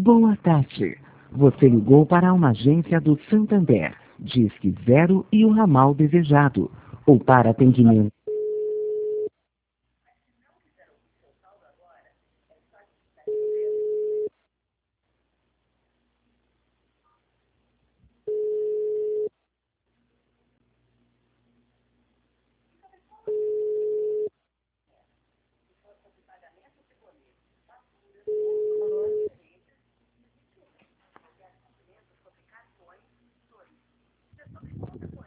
Boa tarde. Você ligou para uma agência do Santander. Disque 0 e o ramal desejado. Ou para atendimento.